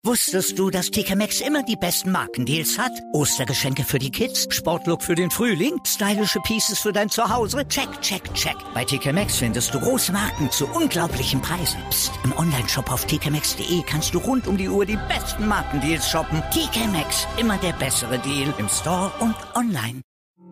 Wusstest du, dass TK Maxx immer die besten Markendeals hat? Ostergeschenke für die Kids, Sportlook für den Frühling, stylische Pieces für dein Zuhause? Check, check, check. Bei TK Maxx findest du große Marken zu unglaublichen Preisen. Psst. Im Onlineshop auf tkmaxx.de kannst du rund um die Uhr die besten Markendeals shoppen. TK Maxx, immer der bessere Deal im Store und online.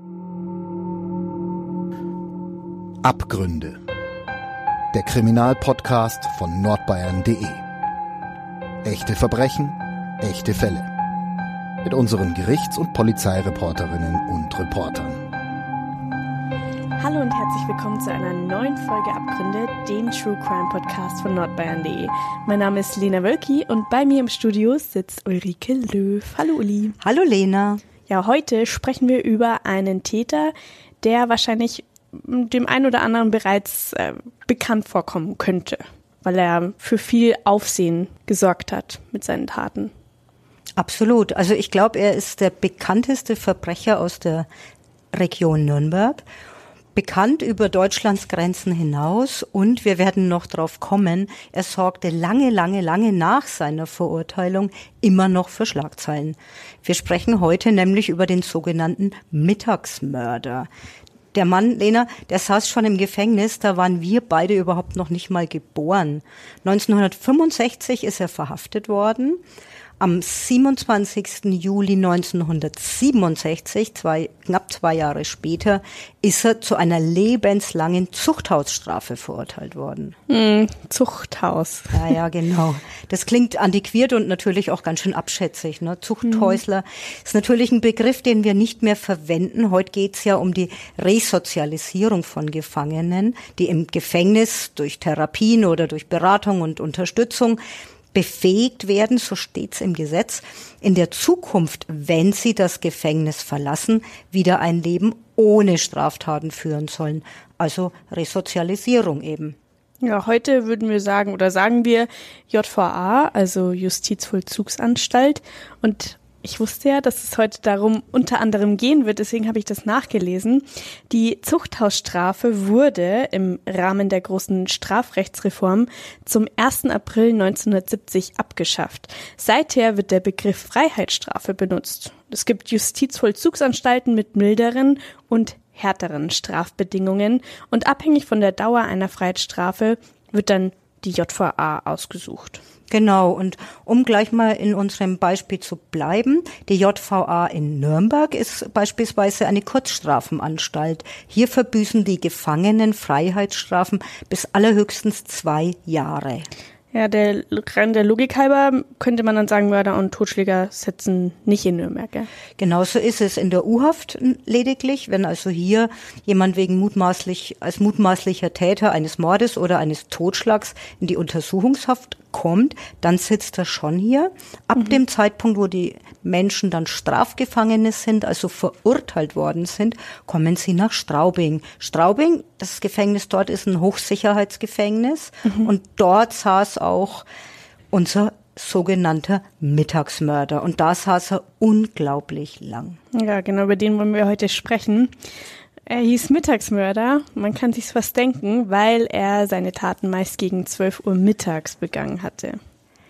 Abgründe. Der Kriminalpodcast von nordbayern.de. Echte Verbrechen, echte Fälle. Mit unseren Gerichts- und Polizeireporterinnen und Reportern. Hallo und herzlich willkommen zu einer neuen Folge Abgründe, dem True Crime Podcast von nordbayern.de. Mein Name ist Lena Wölki und bei mir im Studio sitzt Ulrike Löw. Hallo Uli. Hallo Lena. Ja, heute sprechen wir über einen Täter, der wahrscheinlich dem einen oder anderen bereits bekannt vorkommen könnte, weil er für viel Aufsehen gesorgt hat mit seinen Taten. Absolut. Also ich glaube, er ist der bekannteste Verbrecher aus der Region Nürnberg. Bekannt über Deutschlands Grenzen hinaus und wir werden noch drauf kommen, er sorgte lange nach seiner Verurteilung immer noch für Schlagzeilen. Wir sprechen heute nämlich über den sogenannten Mittagsmörder. Der Mann, Lena, der saß schon im Gefängnis, da waren wir beide überhaupt noch nicht mal geboren. 1965 ist er verhaftet worden. Am 27. Juli 1967, knapp 2 Jahre später, ist er zu einer lebenslangen Zuchthausstrafe verurteilt worden. Zuchthaus. Ja, genau. Das klingt antiquiert und natürlich auch ganz schön abschätzig, ne? Zuchthäusler ist natürlich ein Begriff, den wir nicht mehr verwenden. Heute geht's ja um die Resozialisierung von Gefangenen, die im Gefängnis durch Therapien oder durch Beratung und Unterstützung befähigt werden, so steht's im Gesetz, in der Zukunft, wenn sie das Gefängnis verlassen, wieder ein Leben ohne Straftaten führen sollen. Also Resozialisierung eben. Ja, heute würden wir sagen, oder sagen wir JVA, also Justizvollzugsanstalt. Und ich wusste ja, dass es heute darum unter anderem gehen wird, deswegen habe ich das nachgelesen. Die Zuchthausstrafe wurde im Rahmen der großen Strafrechtsreform zum 1. April 1970 abgeschafft. Seither wird der Begriff Freiheitsstrafe benutzt. Es gibt Justizvollzugsanstalten mit milderen und härteren Strafbedingungen und abhängig von der Dauer einer Freiheitsstrafe wird dann die JVA ausgesucht. Genau, und um gleich mal in unserem Beispiel zu bleiben, die JVA in Nürnberg ist beispielsweise eine Kurzstrafenanstalt. Hier verbüßen die Gefangenen Freiheitsstrafen bis allerhöchstens 2 Jahre. Ja, der Logik halber könnte man dann sagen, Mörder und Totschläger sitzen nicht in Nürnberg. Ja? Genau so ist es in der U-Haft lediglich. Wenn also hier jemand als mutmaßlicher Täter eines Mordes oder eines Totschlags in die Untersuchungshaft kommt, dann sitzt er schon hier. Ab dem Zeitpunkt, wo die Menschen dann Strafgefangene sind, also verurteilt worden sind, kommen sie nach Straubing. Straubing, das Gefängnis dort ist ein Hochsicherheitsgefängnis und dort saß auch unser sogenannter Mittagsmörder und da saß er unglaublich lang. Ja, genau, über den wollen wir heute sprechen. Er hieß Mittagsmörder, man kann sich's fast denken, weil er seine Taten meist gegen 12 Uhr mittags begangen hatte.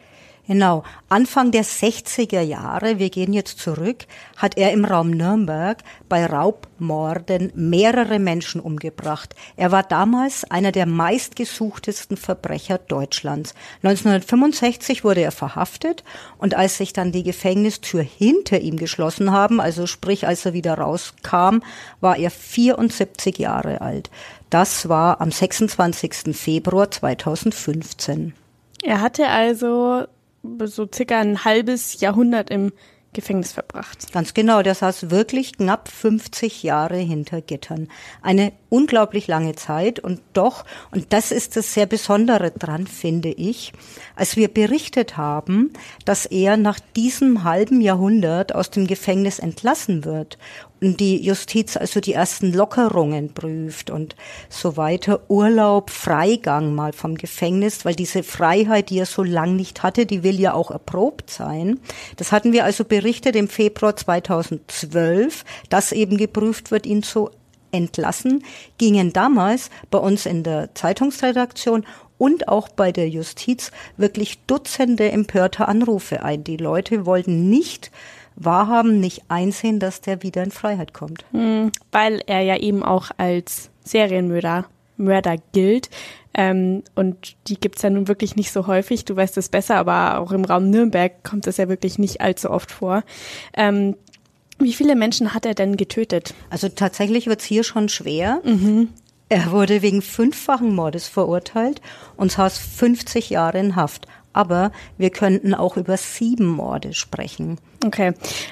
Genau. Anfang der 60er Jahre, wir gehen jetzt zurück, hat er im Raum Nürnberg bei Raubmorden mehrere Menschen umgebracht. Er war damals einer der meistgesuchtesten Verbrecher Deutschlands. 1965 wurde er verhaftet und als sich dann die Gefängnistür hinter ihm geschlossen haben, also sprich als er wieder rauskam, war er 74 Jahre alt. Das war am 26. Februar 2015. Er hatte also so circa ein halbes Jahrhundert im Gefängnis verbracht. Ganz genau, der saß wirklich knapp 50 Jahre hinter Gittern. Eine unglaublich lange Zeit und doch, und das ist das sehr Besondere dran, finde ich, als wir berichtet haben, dass er nach diesem halben Jahrhundert aus dem Gefängnis entlassen wird und die Justiz also die ersten Lockerungen prüft und so weiter, Urlaub, Freigang mal vom Gefängnis, weil diese Freiheit, die er so lang nicht hatte, die will ja auch erprobt sein. Das hatten wir also berichtet im Februar 2012, dass eben geprüft wird, ihn zu entlassen, gingen damals bei uns in der Zeitungsredaktion und auch bei der Justiz wirklich Dutzende empörter Anrufe ein. Die Leute wollten nicht wahrhaben, nicht einsehen, dass der wieder in Freiheit kommt. Weil er ja eben auch als Serienmörder gilt. Und die gibt's ja nun wirklich nicht so häufig. Du weißt es besser, aber auch im Raum Nürnberg kommt das ja wirklich nicht allzu oft vor. Wie viele Menschen hat er denn getötet? Also tatsächlich wird's hier schon schwer. Er wurde wegen 5-fachen Mordes verurteilt und saß 50 Jahre in Haft. Aber wir könnten auch über 7 Morde sprechen. Okay.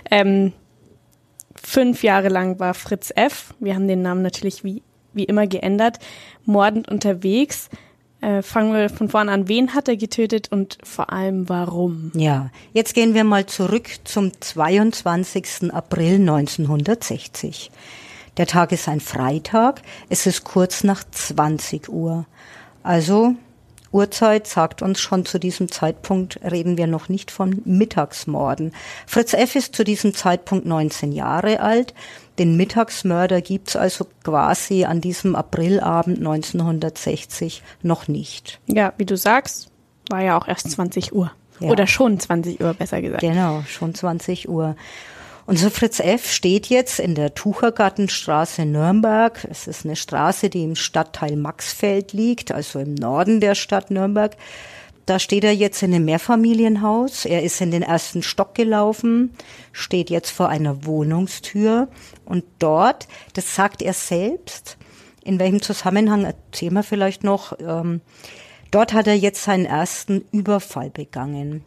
5 Jahre lang war Fritz F., wir haben den Namen natürlich wie immer geändert, mordend unterwegs. Fangen wir von vorn an, wen hat er getötet und vor allem warum? Ja, jetzt gehen wir mal zurück zum 22. April 1960. Der Tag ist ein Freitag, es ist kurz nach 20 Uhr. Also Uhrzeit sagt uns schon, zu diesem Zeitpunkt reden wir noch nicht von Mittagsmorden. Fritz F. ist zu diesem Zeitpunkt 19 Jahre alt. Den Mittagsmörder gibt's also quasi an diesem Aprilabend 1960 noch nicht. Ja, wie du sagst, war ja auch erst 20 Uhr. Ja. Oder schon 20 Uhr, besser gesagt. Genau, schon 20 Uhr. Unser Fritz F. steht jetzt in der Tuchergartenstraße in Nürnberg. Es ist eine Straße, die im Stadtteil Maxfeld liegt, also im Norden der Stadt Nürnberg. Da steht er jetzt in einem Mehrfamilienhaus. Er ist in den 1. Stock gelaufen, steht jetzt vor einer Wohnungstür. Und dort, das sagt er selbst, in welchem Zusammenhang, erzählen wir vielleicht noch, dort hat er jetzt seinen ersten Überfall begangen.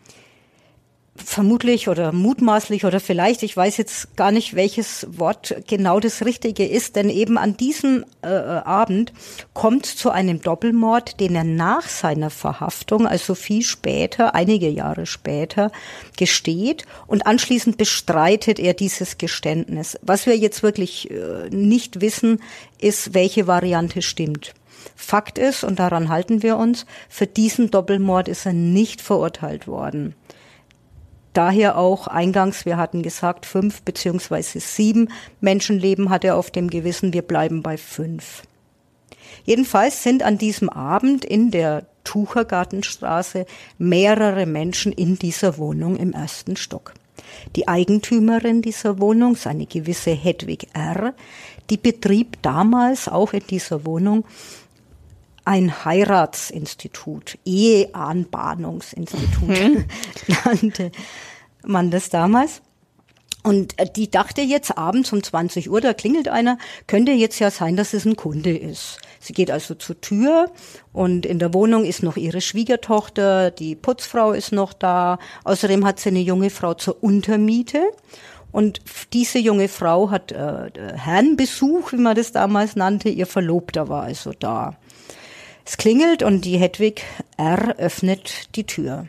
Vermutlich oder mutmaßlich oder vielleicht, ich weiß jetzt gar nicht, welches Wort genau das Richtige ist, denn eben an diesem Abend kommt zu einem Doppelmord, den er nach seiner Verhaftung, also viel später, einige Jahre später, gesteht und anschließend bestreitet er dieses Geständnis. Was wir jetzt wirklich nicht wissen, ist, welche Variante stimmt. Fakt ist, und daran halten wir uns, für diesen Doppelmord ist er nicht verurteilt worden. Daher auch eingangs, wir hatten gesagt, 5 beziehungsweise 7 Menschenleben hat er auf dem Gewissen, wir bleiben bei 5. Jedenfalls sind an diesem Abend in der Tuchergartenstraße mehrere Menschen in dieser Wohnung im 1. Stock. Die Eigentümerin dieser Wohnung ist eine gewisse Hedwig R., die betrieb damals auch in dieser Wohnung ein Heiratsinstitut, Eheanbahnungsinstitut nannte man das damals. Und die dachte jetzt abends um 20 Uhr, da klingelt einer, könnte jetzt ja sein, dass es ein Kunde ist. Sie geht also zur Tür und in der Wohnung ist noch ihre Schwiegertochter, die Putzfrau ist noch da. Außerdem hat sie eine junge Frau zur Untermiete. Und diese junge Frau hat Herrenbesuch, wie man das damals nannte, ihr Verlobter war also da. Es klingelt und die Hedwig R. öffnet die Tür.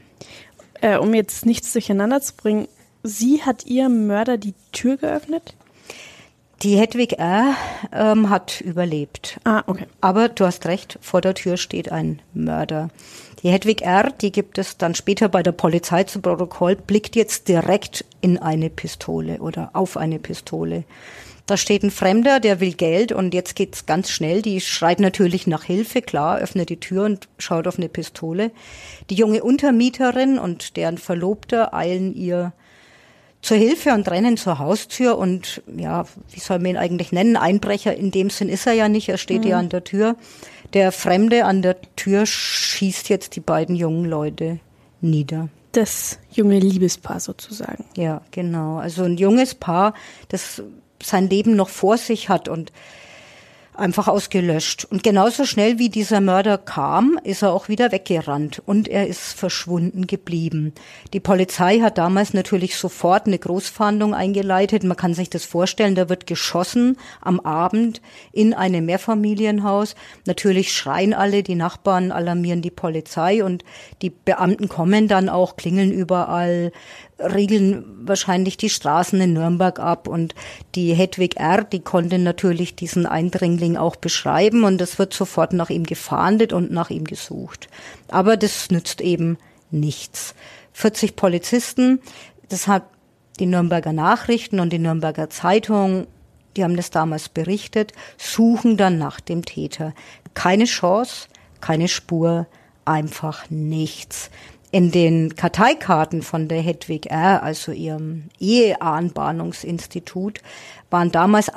Um jetzt nichts durcheinander zu bringen, sie hat ihrem Mörder die Tür geöffnet? Die Hedwig R. Hat überlebt. Ah, okay. Aber du hast recht, vor der Tür steht ein Mörder. Die Hedwig R., die gibt es dann später bei der Polizei zu Protokoll, blickt jetzt direkt in eine Pistole oder auf eine Pistole. Da steht ein Fremder, der will Geld und jetzt geht's ganz schnell. Die schreit natürlich nach Hilfe, klar, öffnet die Tür und schaut auf eine Pistole. Die junge Untermieterin und deren Verlobter eilen ihr zur Hilfe und rennen zur Haustür und ja, wie soll man ihn eigentlich nennen? Einbrecher in dem Sinn ist er ja nicht, er steht ja an der Tür. Der Fremde an der Tür schießt jetzt die beiden jungen Leute nieder. Das junge Liebespaar sozusagen. Ja, genau. Also ein junges Paar, das sein Leben noch vor sich hat und einfach ausgelöscht. Und genauso schnell wie dieser Mörder kam, ist er auch wieder weggerannt und er ist verschwunden geblieben. Die Polizei hat damals natürlich sofort eine Großfahndung eingeleitet. Man kann sich das vorstellen, da wird geschossen am Abend in einem Mehrfamilienhaus. Natürlich schreien alle, die Nachbarn alarmieren die Polizei und die Beamten kommen dann auch, klingeln überall, regeln wahrscheinlich die Straßen in Nürnberg ab und die Hedwig R., die konnte natürlich diesen Eindringling auch beschreiben und es wird sofort nach ihm gefahndet und nach ihm gesucht. Aber das nützt eben nichts. 40 Polizisten, das hat die Nürnberger Nachrichten und die Nürnberger Zeitung, die haben das damals berichtet, suchen dann nach dem Täter. Keine Chance, keine Spur, einfach nichts. In den Karteikarten von der Hedwig R., also ihrem Eheanbahnungsinstitut, waren damals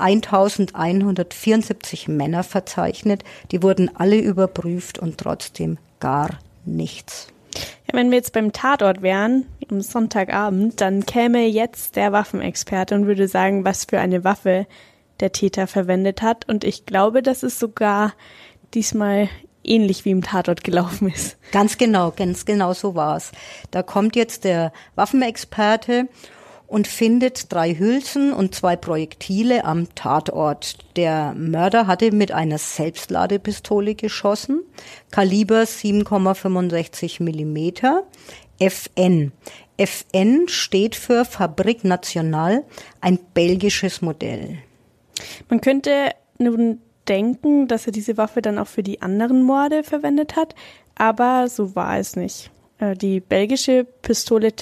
1174 Männer verzeichnet. Die wurden alle überprüft und trotzdem gar nichts. Ja, wenn wir jetzt beim Tatort wären, am Sonntagabend, dann käme jetzt der Waffenexperte und würde sagen, was für eine Waffe der Täter verwendet hat. Und ich glaube, dass es sogar diesmal ähnlich wie im Tatort gelaufen ist. Ganz genau so war's. Da kommt jetzt der Waffenexperte und findet 3 Hülsen und 2 Projektile am Tatort. Der Mörder hatte mit einer Selbstladepistole geschossen, Kaliber 7,65 Millimeter, FN. FN steht für Fabrique Nationale, ein belgisches Modell. Man könnte nun denken, dass er diese Waffe dann auch für die anderen Morde verwendet hat, aber so war es nicht. Die belgische Pistole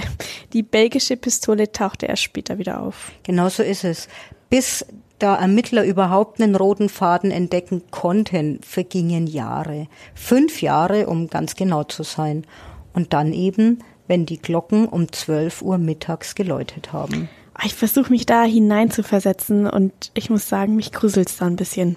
tauchte erst später wieder auf. Genau so ist es. Bis da Ermittler überhaupt einen roten Faden entdecken konnten, vergingen Jahre. 5 Jahre, um ganz genau zu sein. Und dann eben, wenn die Glocken um 12 Uhr mittags geläutet haben. Ich versuche mich da hineinzuversetzen und ich muss sagen, mich gruselt's da ein bisschen.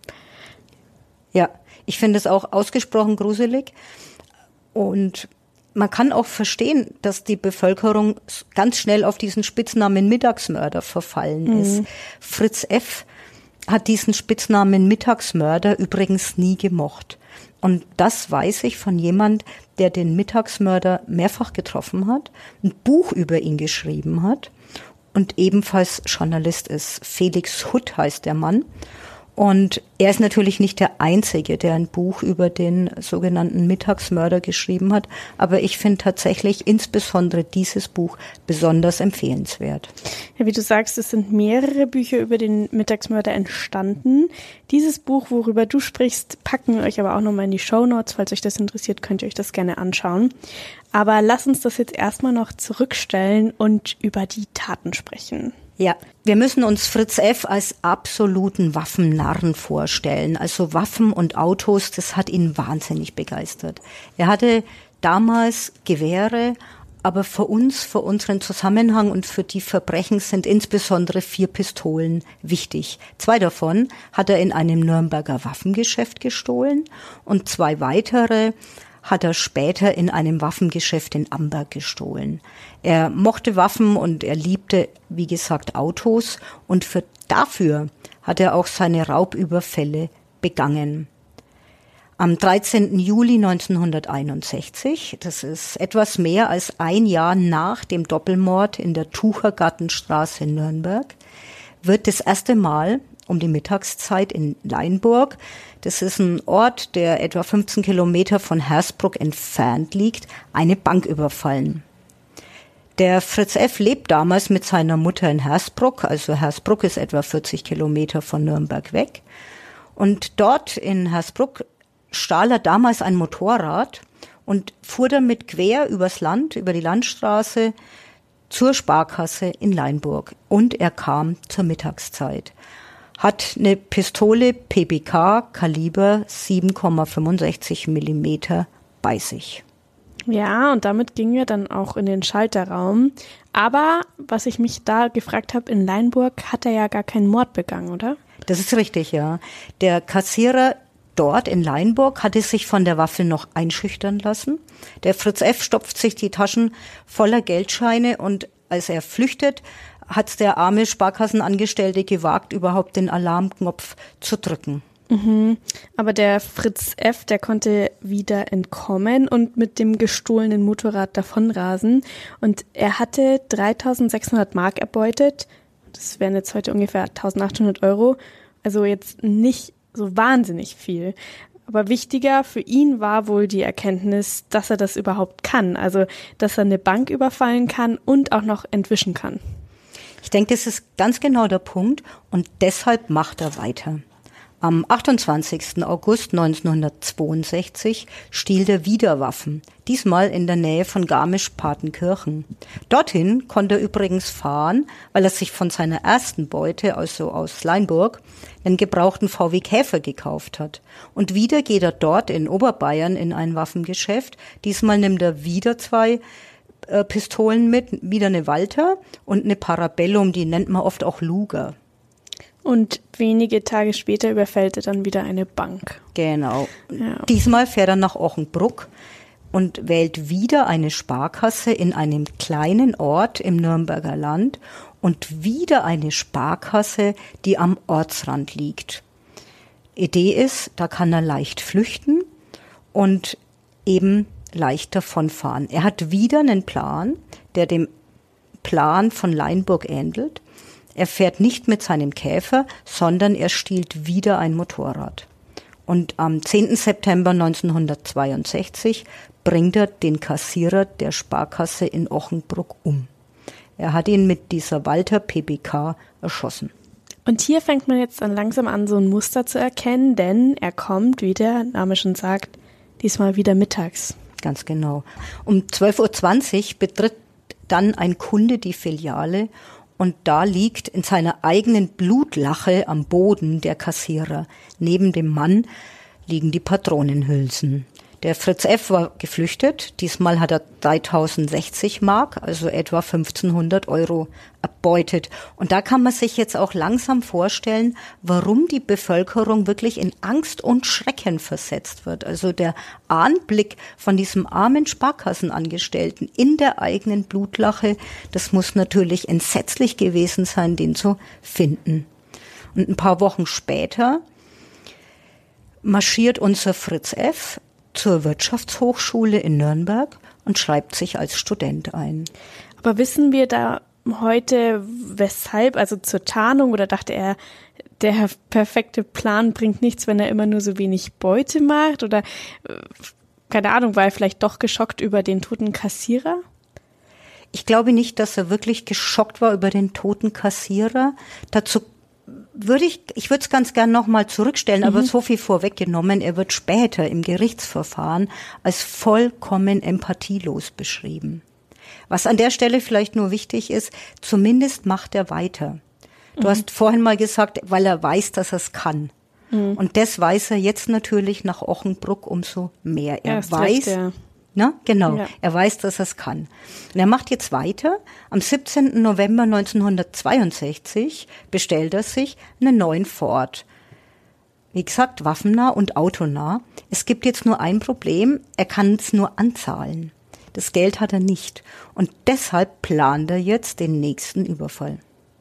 Ja, ich finde es auch ausgesprochen gruselig und man kann auch verstehen, dass die Bevölkerung ganz schnell auf diesen Spitznamen Mittagsmörder verfallen ist. Fritz F. hat diesen Spitznamen Mittagsmörder übrigens nie gemocht. Und das weiß ich von jemand, der den Mittagsmörder mehrfach getroffen hat, ein Buch über ihn geschrieben hat und ebenfalls Journalist ist. Felix Hutt heißt der Mann. Und er ist natürlich nicht der Einzige, der ein Buch über den sogenannten Mittagsmörder geschrieben hat. Aber ich finde tatsächlich insbesondere dieses Buch besonders empfehlenswert. Ja, wie du sagst, es sind mehrere Bücher über den Mittagsmörder entstanden. Dieses Buch, worüber du sprichst, packen wir euch aber auch nochmal in die Shownotes. Falls euch das interessiert, könnt ihr euch das gerne anschauen. Aber lass uns das jetzt erstmal noch zurückstellen und über die Taten sprechen. Ja, wir müssen uns Fritz F. als absoluten Waffennarren vorstellen. Also Waffen und Autos, das hat ihn wahnsinnig begeistert. Er hatte damals Gewehre, aber für unseren Zusammenhang und für die Verbrechen sind insbesondere 4 Pistolen wichtig. 2 davon hat er in einem Nürnberger Waffengeschäft gestohlen und 2 weitere hat er später in einem Waffengeschäft in Amberg gestohlen. Er mochte Waffen und er liebte, wie gesagt, Autos und dafür hat er auch seine Raubüberfälle begangen. Am 13. Juli 1961, das ist etwas mehr als ein Jahr nach dem Doppelmord in der Tuchergartenstraße in Nürnberg, wird das erste Mal um die Mittagszeit in Leinburg, das ist ein Ort, der etwa 15 Kilometer von Hersbruck entfernt liegt, eine Bank überfallen. Der Fritz F. lebt damals mit seiner Mutter in Hersbruck, also Hersbruck ist etwa 40 Kilometer von Nürnberg weg. Und dort in Hersbruck stahl er damals ein Motorrad und fuhr damit quer übers Land, über die Landstraße zur Sparkasse in Leinburg. Und er kam zur Mittagszeit. Hat eine Pistole PBK Kaliber 7,65 Millimeter bei sich. Ja, und damit ging er dann auch in den Schalterraum. Aber was ich mich da gefragt habe, in Leinburg hat er ja gar keinen Mord begangen, oder? Das ist richtig, ja. Der Kassierer dort in Leinburg hatte sich von der Waffe noch einschüchtern lassen. Der Fritz F. stopft sich die Taschen voller Geldscheine und als er flüchtet, hat der arme Sparkassenangestellte gewagt, überhaupt den Alarmknopf zu drücken. Aber der Fritz F., der konnte wieder entkommen und mit dem gestohlenen Motorrad davonrasen. Und er hatte 3.600 Mark erbeutet. Das wären jetzt heute ungefähr 1.800 Euro. Also jetzt nicht so wahnsinnig viel. Aber wichtiger für ihn war wohl die Erkenntnis, dass er das überhaupt kann. Also, dass er eine Bank überfallen kann und auch noch entwischen kann. Ich denke, das ist ganz genau der Punkt und deshalb macht er weiter. Am 28. August 1962 stiehlt er wieder Waffen, diesmal in der Nähe von Garmisch-Partenkirchen. Dorthin konnte er übrigens fahren, weil er sich von seiner ersten Beute, also aus Leinburg, einen gebrauchten VW Käfer gekauft hat. Und wieder geht er dort in Oberbayern in ein Waffengeschäft. Diesmal nimmt er wieder 2 Pistolen mit, wieder eine Walter und eine Parabellum, die nennt man oft auch Luger. Und wenige Tage später überfällt er dann wieder eine Bank. Genau. Ja. Diesmal fährt er nach Ochenbruck und wählt wieder eine Sparkasse in einem kleinen Ort im Nürnberger Land und wieder eine Sparkasse, die am Ortsrand liegt. Idee ist, da kann er leicht flüchten und eben leicht davonfahren. Er hat wieder einen Plan, der dem Plan von Leinburg ähnelt. Er fährt nicht mit seinem Käfer, sondern er stiehlt wieder ein Motorrad. Und am 10. September 1962 bringt er den Kassierer der Sparkasse in Ochenbruck um. Er hat ihn mit dieser Walter PBK erschossen. Und hier fängt man jetzt dann langsam an, so ein Muster zu erkennen, denn er kommt, wie der Name schon sagt, diesmal wieder mittags. Ganz genau. Um 12.20 Uhr betritt dann ein Kunde die Filiale und da liegt in seiner eigenen Blutlache am Boden der Kassierer. Neben dem Mann liegen die Patronenhülsen. Der Fritz F. war geflüchtet. Diesmal hat er 3060 Mark, also etwa 1500 Euro erbeutet. Und da kann man sich jetzt auch langsam vorstellen, warum die Bevölkerung wirklich in Angst und Schrecken versetzt wird. Also der Anblick von diesem armen Sparkassenangestellten in der eigenen Blutlache, das muss natürlich entsetzlich gewesen sein, den zu finden. Und ein paar Wochen später marschiert unser Fritz F. zur Wirtschaftshochschule in Nürnberg und schreibt sich als Student ein. Aber wissen wir da heute weshalb, also zur Tarnung, oder dachte er, der perfekte Plan bringt nichts, wenn er immer nur so wenig Beute macht, oder keine Ahnung, war er vielleicht doch geschockt über den toten Kassierer? Ich glaube nicht, dass er wirklich geschockt war über den toten Kassierer. Dazu würde ich es ganz gern nochmal zurückstellen, aber so viel vorweggenommen, er wird später im Gerichtsverfahren als vollkommen empathielos beschrieben. Was an der Stelle vielleicht nur wichtig ist, zumindest macht er weiter. Du hast vorhin mal gesagt, weil er weiß, dass er es kann. Und das weiß er jetzt natürlich nach Ochenbruck umso mehr. Er weiß, recht, ja. Na, genau. Ja. Er weiß, dass er es kann. Und er macht jetzt weiter. Am 17. November 1962 bestellt er sich einen neuen Ford. Wie gesagt, waffennah und autonah. Es gibt jetzt nur ein Problem. Er kann es nur anzahlen. Das Geld hat er nicht. Und deshalb plant er jetzt den nächsten Überfall.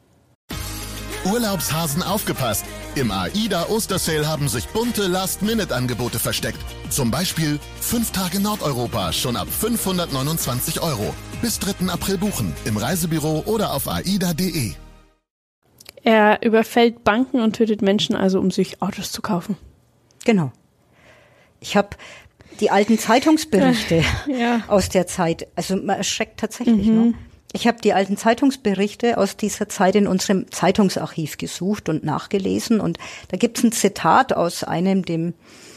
Urlaubshasen aufgepasst! Im AIDA Ostersale haben sich bunte Last-Minute-Angebote versteckt. Zum Beispiel 5 Tage Nordeuropa schon ab 529 €. Bis 3. April buchen im Reisebüro oder auf aida.de. Er überfällt Banken und tötet Menschen also, um sich Autos zu kaufen. Genau. Ich habe die alten Zeitungsberichte Ja. aus der Zeit, also man erschreckt tatsächlich, ne? Ich habe die alten Zeitungsberichte aus dieser Zeit in unserem Zeitungsarchiv gesucht und nachgelesen und da gibt's ein Zitat aus der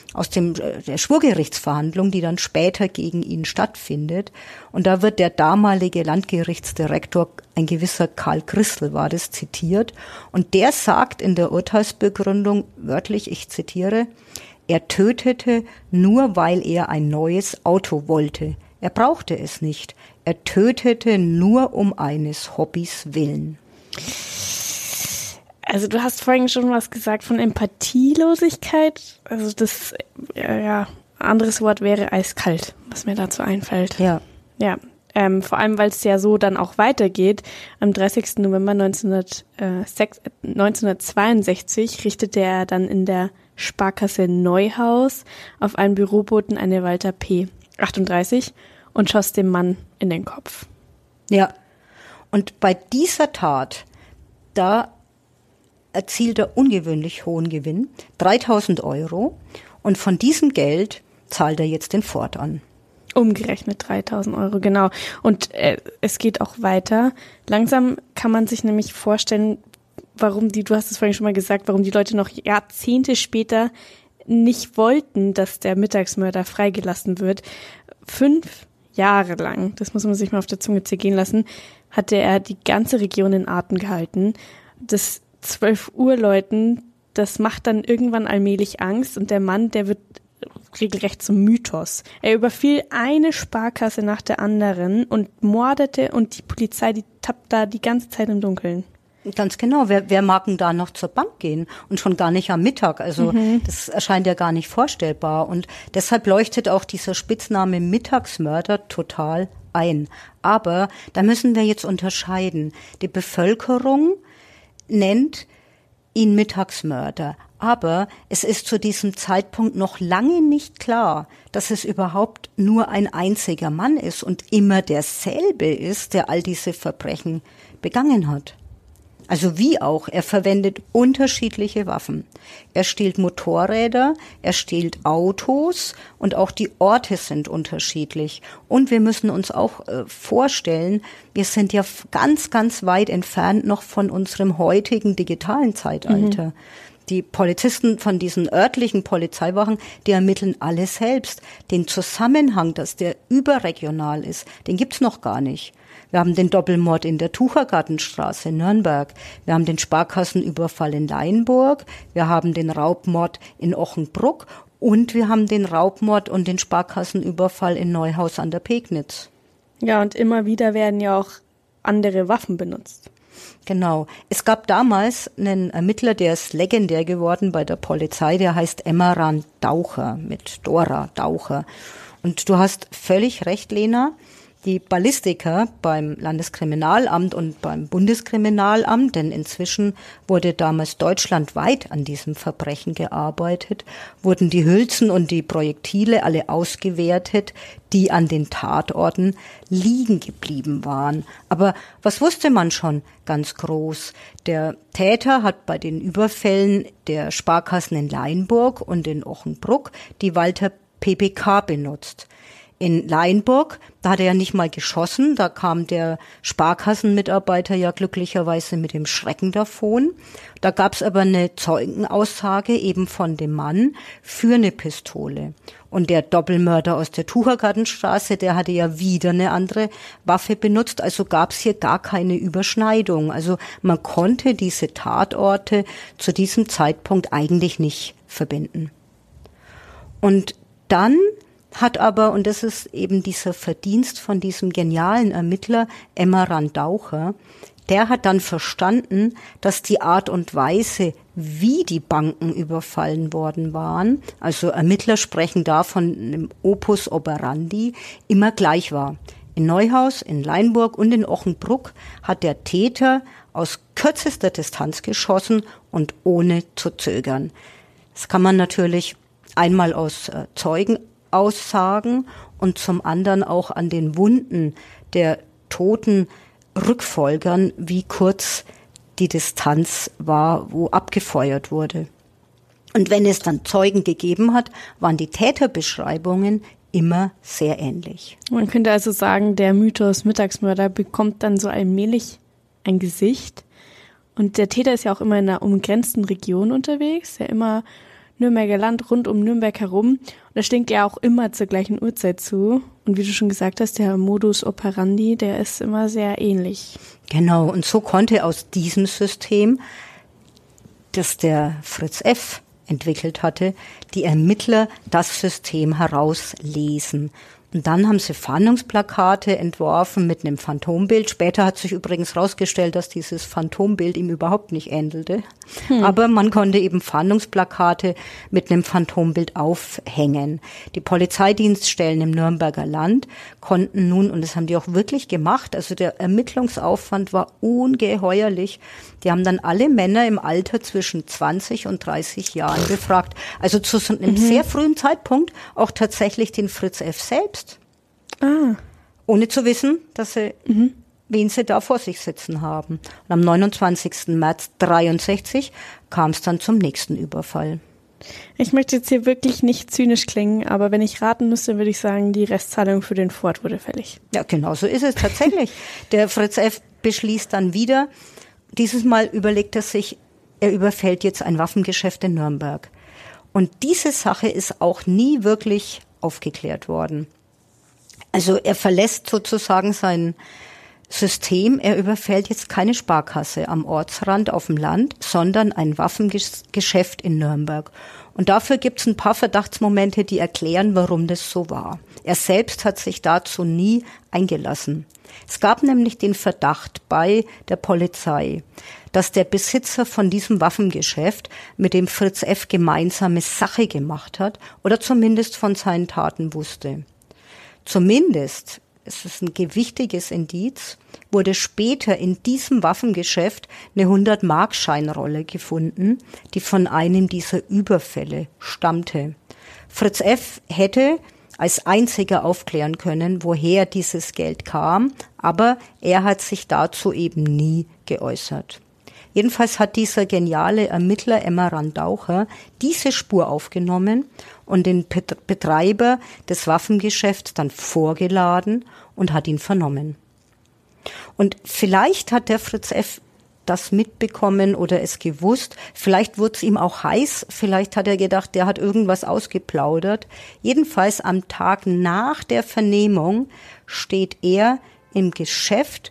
Schwurgerichtsverhandlung, die dann später gegen ihn stattfindet. Und da wird der damalige Landgerichtsdirektor, ein gewisser Karl Christel war das, zitiert. Und der sagt in der Urteilsbegründung wörtlich, ich zitiere, er tötete nur, weil er ein neues Auto wollte. Er brauchte es nicht. Er tötete nur um eines Hobbys willen. Also du hast vorhin schon was gesagt von Empathielosigkeit. Also das, anderes Wort wäre eiskalt, was mir dazu einfällt. Ja. Ja, vor allem, weil es ja so dann auch weitergeht. Am 30. November 1962 richtete er dann in der Sparkasse Neuhaus auf einen Büroboten eine Walter P. 38 und schoss dem Mann in den Kopf. Ja, und bei dieser Tat, da erzielt er ungewöhnlich hohen Gewinn, 3.000 €, und von diesem Geld zahlt er jetzt den Ford an. Umgerechnet 3.000 €, genau. Und es geht auch weiter. Langsam kann man sich nämlich vorstellen, du hast es vorhin schon mal gesagt, warum die Leute noch Jahrzehnte später nicht wollten, dass der Mittagsmörder freigelassen wird. 5 Jahre lang, das muss man sich mal auf der Zunge zergehen lassen, hatte er die ganze Region in Atem gehalten. Das 12 Uhr läuten, das macht dann irgendwann allmählich Angst und der Mann, der wird regelrecht zum Mythos. Er überfiel eine Sparkasse nach der anderen und mordete und die Polizei, die tappt da die ganze Zeit im Dunkeln. Ganz genau. Wer mag denn da noch zur Bank gehen? Und schon gar nicht am Mittag. Also das erscheint ja gar nicht vorstellbar. Und deshalb leuchtet auch dieser Spitzname Mittagsmörder total ein. Aber da müssen wir jetzt unterscheiden. Die Bevölkerung nennt ihn Mittagsmörder. Aber es ist zu diesem Zeitpunkt noch lange nicht klar, dass es überhaupt nur ein einziger Mann ist und immer derselbe ist, der all diese Verbrechen begangen hat. Also wie auch, er verwendet unterschiedliche Waffen. Er stiehlt Motorräder, er stiehlt Autos und auch die Orte sind unterschiedlich. Und wir müssen uns auch vorstellen, wir sind ja ganz, ganz weit entfernt noch von unserem heutigen digitalen Zeitalter. Die Polizisten von diesen örtlichen Polizeiwachen, die ermitteln alle selbst. Den Zusammenhang, dass der überregional ist, den gibt's noch gar nicht. Wir haben den Doppelmord in der Tuchergartenstraße in Nürnberg. Wir haben den Sparkassenüberfall in Leinburg. Wir haben den Raubmord in Ochenbruck. Und wir haben den Raubmord und den Sparkassenüberfall in Neuhaus an der Pegnitz. Ja, und immer wieder werden ja auch andere Waffen benutzt. Genau. Es gab damals einen Ermittler, der ist legendär geworden bei der Polizei, der heißt Emmeran Daucher, mit Dora Daucher. Und du hast völlig recht, Lena. Die Ballistiker beim Landeskriminalamt und beim Bundeskriminalamt, denn inzwischen wurde damals deutschlandweit an diesem Verbrechen gearbeitet, wurden die Hülsen und die Projektile alle ausgewertet, die an den Tatorten liegen geblieben waren. Aber was wusste man schon ganz groß? Der Täter hat bei den Überfällen der Sparkassen in Leinburg und in Ochenbruck die Walther PPK benutzt. In Leinburg, da hat er ja nicht mal geschossen, da kam der Sparkassenmitarbeiter ja glücklicherweise mit dem Schrecken davon. Da gab es aber eine Zeugenaussage eben von dem Mann für eine Pistole. Und der Doppelmörder aus der Tuchergartenstraße, der hatte ja wieder eine andere Waffe benutzt, also gab es hier gar keine Überschneidung. Also man konnte diese Tatorte zu diesem Zeitpunkt eigentlich nicht verbinden. Und dann hat aber, und das ist eben dieser Verdienst von diesem genialen Ermittler Emmeran Daucher, der hat dann verstanden, dass die Art und Weise, wie die Banken überfallen worden waren, also Ermittler sprechen da von einem Opus operandi, immer gleich war. In Neuhaus, in Leinburg und in Ochenbruck hat der Täter aus kürzester Distanz geschossen und ohne zu zögern. Das kann man natürlich einmal aus Zeugenaussagen und zum anderen auch an den Wunden der Toten rückfolgern, wie kurz die Distanz war, wo abgefeuert wurde. Und wenn es dann Zeugen gegeben hat, waren die Täterbeschreibungen immer sehr ähnlich. Man könnte also sagen, der Mythos Mittagsmörder bekommt dann so allmählich ein Gesicht. Und der Täter ist ja auch immer in einer umgrenzten Region unterwegs, ja immer Nürnberger Land, rund um Nürnberg herum. Und das stinkt ja auch immer zur gleichen Uhrzeit zu. Und wie du schon gesagt hast, der Modus operandi, der ist immer sehr ähnlich. Genau, und so konnte aus diesem System, das der Fritz F. entwickelt hatte, die Ermittler das System herauslesen. Und dann haben sie Fahndungsplakate entworfen mit einem Phantombild. Später hat sich übrigens herausgestellt, dass dieses Phantombild ihm überhaupt nicht ähnelte. Aber man konnte eben Fahndungsplakate mit einem Phantombild aufhängen. Die Polizeidienststellen im Nürnberger Land konnten nun, und das haben die auch wirklich gemacht, also der Ermittlungsaufwand war ungeheuerlich. Die haben dann alle Männer im Alter zwischen 20 und 30 Jahren befragt. Also zu so einem sehr frühen Zeitpunkt auch tatsächlich den Fritz F. selbst. Ohne zu wissen, dass sie, wen sie da vor sich sitzen haben. Und am 29. März 1963 kam es dann zum nächsten Überfall. Ich möchte jetzt hier wirklich nicht zynisch klingen, aber wenn ich raten müsste, würde ich sagen, die Restzahlung für den Ford wurde fällig. Ja, genau so ist es tatsächlich. Der Fritz F. beschließt dann wieder, dieses Mal überlegt er sich, er überfällt jetzt ein Waffengeschäft in Nürnberg. Und diese Sache ist auch nie wirklich aufgeklärt worden. Also er verlässt sozusagen sein System. Er überfällt jetzt keine Sparkasse am Ortsrand auf dem Land, sondern ein Waffengeschäft in Nürnberg. Und dafür gibt es ein paar Verdachtsmomente, die erklären, warum das so war. Er selbst hat sich dazu nie eingelassen. Es gab nämlich den Verdacht bei der Polizei, dass der Besitzer von diesem Waffengeschäft mit dem Fritz F. gemeinsame Sache gemacht hat oder zumindest von seinen Taten wusste. Zumindest, es ist ein gewichtiges Indiz, wurde später in diesem Waffengeschäft eine 100-Mark-Scheinrolle gefunden, die von einem dieser Überfälle stammte. Fritz F. hätte als einziger aufklären können, woher dieses Geld kam, aber er hat sich dazu eben nie geäußert. Jedenfalls hat dieser geniale Ermittler Emmerand Daucher diese Spur aufgenommen und den Betreiber des Waffengeschäfts dann vorgeladen und hat ihn vernommen. Und vielleicht hat der Fritz F. das mitbekommen oder es gewusst, vielleicht wurde es ihm auch heiß, vielleicht hat er gedacht, der hat irgendwas ausgeplaudert. Jedenfalls am Tag nach der Vernehmung steht er im Geschäft,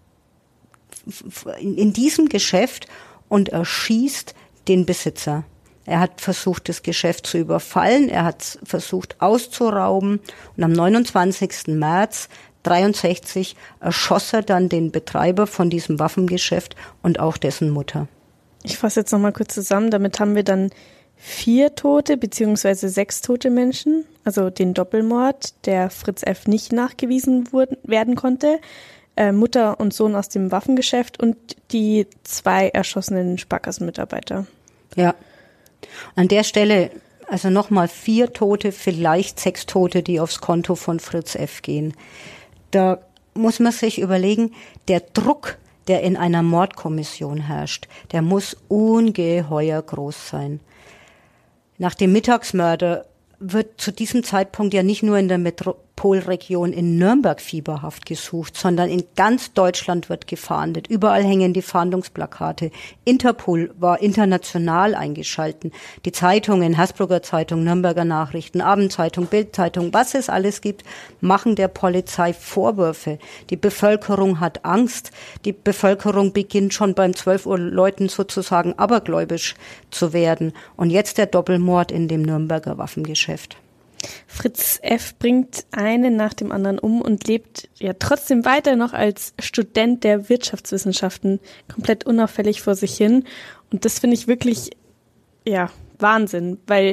in diesem Geschäft und erschießt den Besitzer. Er hat versucht, das Geschäft zu überfallen, er hat versucht auszurauben und am 29. März 1963 erschoss er dann den Betreiber von diesem Waffengeschäft und auch dessen Mutter. Ich fasse jetzt nochmal kurz zusammen. Damit haben wir dann 4 Tote bzw. 6 tote Menschen, also den Doppelmord, der Fritz F. nicht nachgewiesen werden konnte, Mutter und Sohn aus dem Waffengeschäft und die 2 erschossenen Sparkassenmitarbeiter. Ja, an der Stelle also nochmal 4 Tote, vielleicht 6 Tote, die aufs Konto von Fritz F. gehen. Da muss man sich überlegen, der Druck, der in einer Mordkommission herrscht, der muss ungeheuer groß sein. Nach dem Mittagsmörder wird zu diesem Zeitpunkt ja nicht nur in der Metropolregion in Nürnberg fieberhaft gesucht, sondern in ganz Deutschland wird gefahndet. Überall hängen die Fahndungsplakate. Interpol war international eingeschalten. Die Zeitungen, Hersbrucker Zeitung, Nürnberger Nachrichten, Abendzeitung, Bildzeitung, was es alles gibt, machen der Polizei Vorwürfe. Die Bevölkerung hat Angst. Die Bevölkerung beginnt schon beim 12 Uhr Läuten sozusagen abergläubisch zu werden. Und jetzt der Doppelmord in dem Nürnberger Waffengeschäft. Fritz F. bringt einen nach dem anderen um und lebt ja trotzdem weiter noch als Student der Wirtschaftswissenschaften komplett unauffällig vor sich hin. Und das finde ich wirklich, ja, Wahnsinn, weil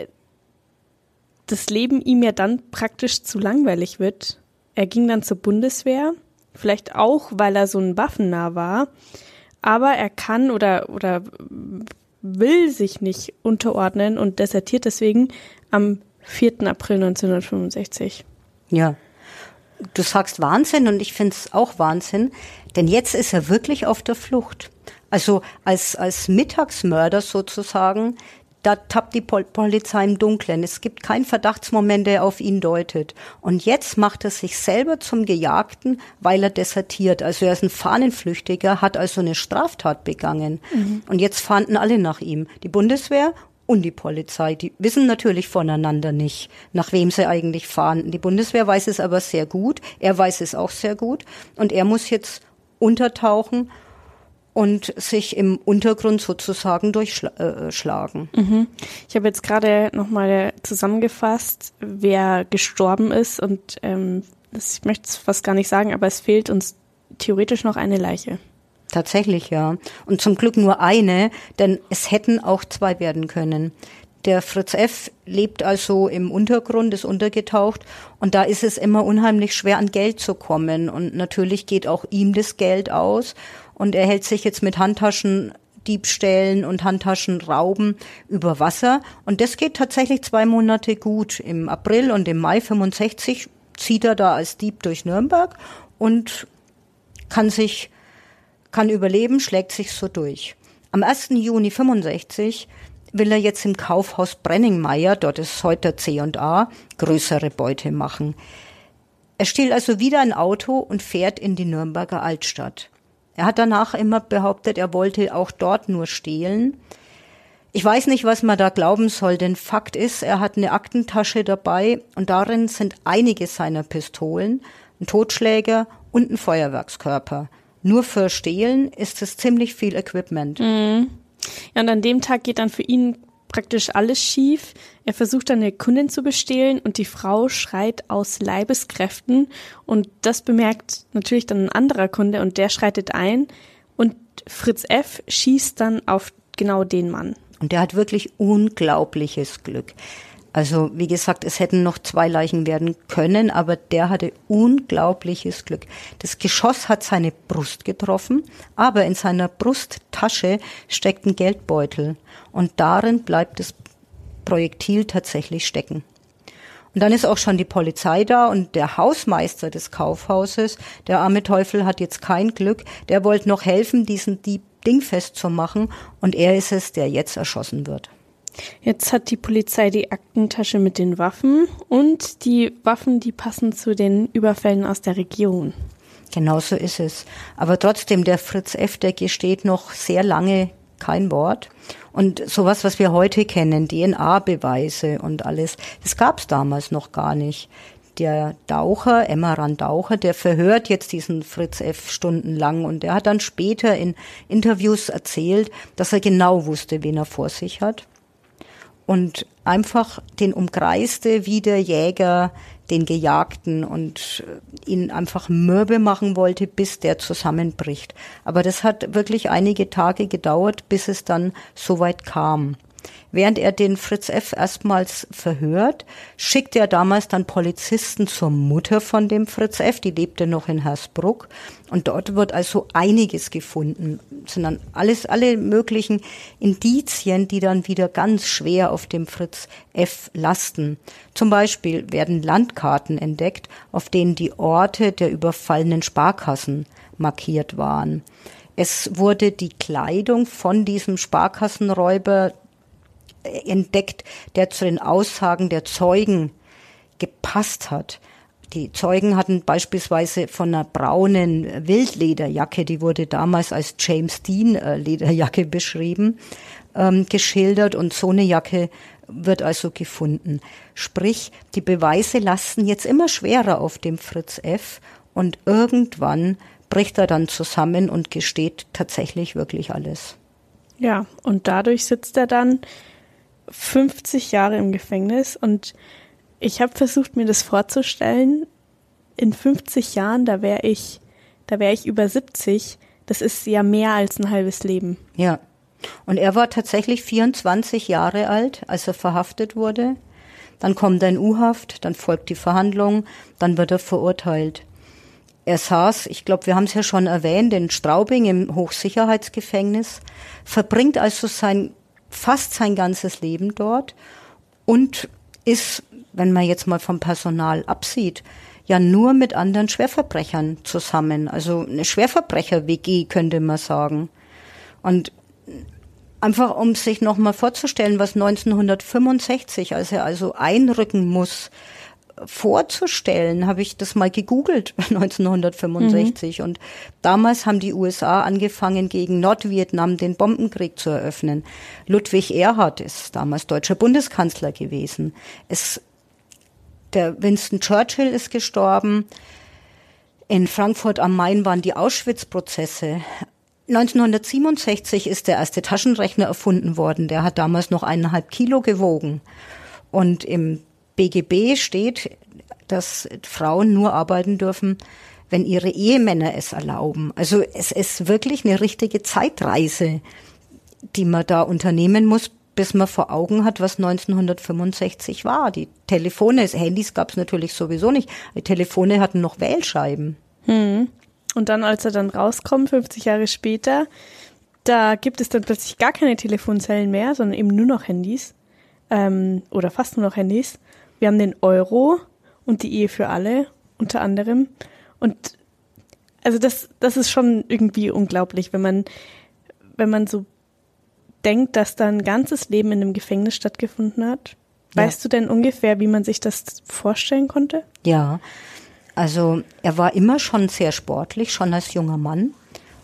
das Leben ihm ja dann praktisch zu langweilig wird. Er ging dann zur Bundeswehr, vielleicht auch, weil er so ein waffennah war, aber er kann oder will sich nicht unterordnen und desertiert deswegen am 4. April 1965. Ja, du sagst Wahnsinn und ich finde es auch Wahnsinn, denn jetzt ist er wirklich auf der Flucht. Also als Mittagsmörder sozusagen, da tappt die Polizei im Dunkeln. Es gibt keinen Verdachtsmoment, der auf ihn deutet. Und jetzt macht er sich selber zum Gejagten, weil er desertiert. Also er ist ein Fahnenflüchtiger, hat also eine Straftat begangen. Mhm. Und jetzt fahnden alle nach ihm. Die Bundeswehr und die Polizei, die wissen natürlich voneinander nicht, nach wem sie eigentlich fahnden. Die Bundeswehr weiß es aber sehr gut, er weiß es auch sehr gut und er muss jetzt untertauchen und sich im Untergrund sozusagen durchschlagen. Mhm. Ich habe jetzt gerade nochmal zusammengefasst, wer gestorben ist und ich möchte es fast gar nicht sagen, aber es fehlt uns theoretisch noch eine Leiche. Tatsächlich, ja. Und zum Glück nur eine, denn es hätten auch 2 werden können. Der Fritz F. lebt also im Untergrund, ist untergetaucht und da ist es immer unheimlich schwer, an Geld zu kommen. Und natürlich geht auch ihm das Geld aus und er hält sich jetzt mit Handtaschendiebstählen und Handtaschenrauben über Wasser. Und das geht tatsächlich 2 Monate gut. Im April und im Mai 65 zieht er da als Dieb durch Nürnberg und kann überleben, schlägt sich so durch. Am 1. Juni 65 will er jetzt im Kaufhaus Brenningmeier, dort ist heute der C&A, größere Beute machen. Er stiehlt also wieder ein Auto und fährt in die Nürnberger Altstadt. Er hat danach immer behauptet, er wollte auch dort nur stehlen. Ich weiß nicht, was man da glauben soll, denn Fakt ist, er hat eine Aktentasche dabei und darin sind einige seiner Pistolen, ein Totschläger und ein Feuerwerkskörper. Nur für Stehlen ist es ziemlich viel Equipment. Mhm. Ja, und an dem Tag geht dann für ihn praktisch alles schief. Er versucht dann eine Kundin zu bestehlen und die Frau schreit aus Leibeskräften und das bemerkt natürlich dann ein anderer Kunde und der schreitet ein und Fritz F. schießt dann auf genau den Mann. Und der hat wirklich unglaubliches Glück. Also wie gesagt, es hätten noch 2 Leichen werden können, aber der hatte unglaubliches Glück. Das Geschoss hat seine Brust getroffen, aber in seiner Brusttasche steckt ein Geldbeutel und darin bleibt das Projektil tatsächlich stecken. Und dann ist auch schon die Polizei da und der Hausmeister des Kaufhauses, der arme Teufel, hat jetzt kein Glück, der wollte noch helfen, diesen Dieb dingfest zu machen und er ist es, der jetzt erschossen wird. Jetzt hat die Polizei die Aktentasche mit den Waffen und die Waffen, die passen zu den Überfällen aus der Region. Genau so ist es. Aber trotzdem, der Fritz F., der gesteht noch sehr lange kein Wort. Und sowas, was wir heute kennen, DNA-Beweise und alles, das gab's damals noch gar nicht. Der Daucher, Emmeran Daucher, der verhört jetzt diesen Fritz F. stundenlang und der hat dann später in Interviews erzählt, dass er genau wusste, wen er vor sich hat. Und einfach den umkreiste wie der Jäger den Gejagten und ihn einfach mürbe machen wollte, bis der zusammenbricht. Aber das hat wirklich einige Tage gedauert, bis es dann so weit kam. Während er den Fritz F. erstmals verhört, schickt er damals dann Polizisten zur Mutter von dem Fritz F., die lebte noch in Hersbruck. Und dort wird also einiges gefunden. Es sind dann alle möglichen Indizien, die dann wieder ganz schwer auf dem Fritz F. lasten. Zum Beispiel werden Landkarten entdeckt, auf denen die Orte der überfallenen Sparkassen markiert waren. Es wurde die Kleidung von diesem Sparkassenräuber entdeckt, der zu den Aussagen der Zeugen gepasst hat. Die Zeugen hatten beispielsweise von einer braunen Wildlederjacke, die wurde damals als James Dean Lederjacke beschrieben, geschildert und so eine Jacke wird also gefunden. Sprich, die Beweise lasten jetzt immer schwerer auf dem Fritz F. und irgendwann bricht er dann zusammen und gesteht tatsächlich wirklich alles. Ja, und dadurch sitzt er dann 50 Jahre im Gefängnis und ich habe versucht, mir das vorzustellen. In 50 Jahren, da wäre ich über 70. Das ist ja mehr als ein halbes Leben. Ja, und er war tatsächlich 24 Jahre alt, als er verhaftet wurde. Dann kommt er in U-Haft, dann folgt die Verhandlung, dann wird er verurteilt. Er saß, ich glaube, wir haben es ja schon erwähnt, in Straubing im Hochsicherheitsgefängnis, verbringt also fast sein ganzes Leben dort und ist, wenn man jetzt mal vom Personal absieht, ja nur mit anderen Schwerverbrechern zusammen. Also eine Schwerverbrecher-WG könnte man sagen. Und einfach um sich nochmal vorzustellen, was 1965, als er also einrücken muss, vorzustellen, habe ich das mal gegoogelt, 1965. Und damals haben die USA angefangen, gegen Nordvietnam den Bombenkrieg zu eröffnen. Ludwig Erhard ist damals deutscher Bundeskanzler gewesen. Der Winston Churchill ist gestorben. In Frankfurt am Main waren die Auschwitz-Prozesse. 1967 ist der erste Taschenrechner erfunden worden. Der hat damals noch 1,5 Kilo gewogen. Und im BGB steht, dass Frauen nur arbeiten dürfen, wenn ihre Ehemänner es erlauben. Also es ist wirklich eine richtige Zeitreise, die man da unternehmen muss, bis man vor Augen hat, was 1965 war. Die Telefone, Handys gab es natürlich sowieso nicht. Die Telefone hatten noch Wählscheiben. Und dann, als er dann rauskommt, 50 Jahre später, da gibt es dann plötzlich gar keine Telefonzellen mehr, sondern eben nur noch Handys. Oder fast nur noch Handys. Wir haben den Euro und die Ehe für alle, unter anderem. Und also das ist schon irgendwie unglaublich, wenn man so denkt, dass da ein ganzes Leben in einem Gefängnis stattgefunden hat. Ja. Weißt du denn ungefähr, wie man sich das vorstellen konnte? Ja, also er war immer schon sehr sportlich, schon als junger Mann.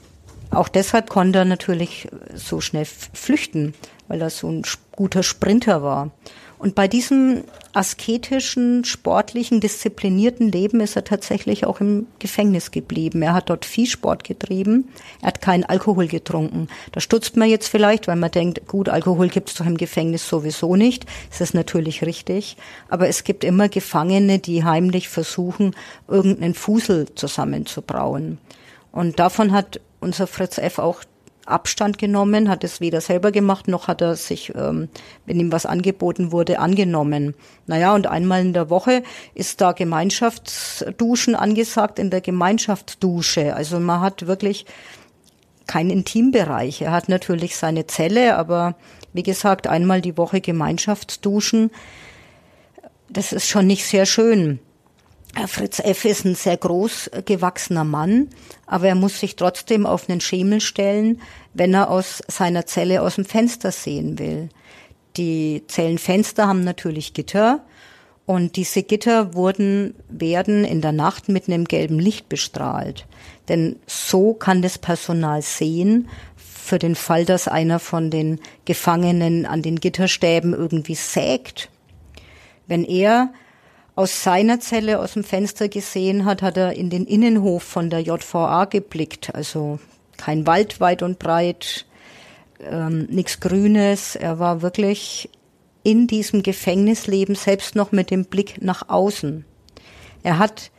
Auch deshalb konnte er natürlich so schnell flüchten, weil er so ein guter Sprinter war. Und bei diesem asketischen, sportlichen, disziplinierten Leben ist er tatsächlich auch im Gefängnis geblieben. Er hat dort Viehsport getrieben, er hat keinen Alkohol getrunken. Da stutzt man jetzt vielleicht, weil man denkt, gut, Alkohol gibt's doch im Gefängnis sowieso nicht. Das ist natürlich richtig. Aber es gibt immer Gefangene, die heimlich versuchen, irgendeinen Fusel zusammenzubrauen. Und davon hat unser Fritz F. auch Abstand genommen, hat es weder selber gemacht, noch hat er sich, wenn ihm was angeboten wurde, angenommen. Naja, und einmal in der Woche ist da Gemeinschaftsduschen angesagt in der Gemeinschaftsdusche. Also man hat wirklich keinen Intimbereich. Er hat natürlich seine Zelle, aber wie gesagt, einmal die Woche Gemeinschaftsduschen, das ist schon nicht sehr schön. Fritz F. ist ein sehr groß gewachsener Mann, aber er muss sich trotzdem auf einen Schemel stellen, wenn er aus seiner Zelle aus dem Fenster sehen will. Die Zellenfenster haben natürlich Gitter und diese Gitter werden in der Nacht mit einem gelben Licht bestrahlt. Denn so kann das Personal sehen, für den Fall, dass einer von den Gefangenen an den Gitterstäben irgendwie sägt. Wenn er aus seiner Zelle aus dem Fenster gesehen hat, hat er in den Innenhof von der JVA geblickt. Also kein Wald weit und breit, nichts Grünes. Er war wirklich in diesem Gefängnisleben, selbst noch mit dem Blick nach außen. Er hat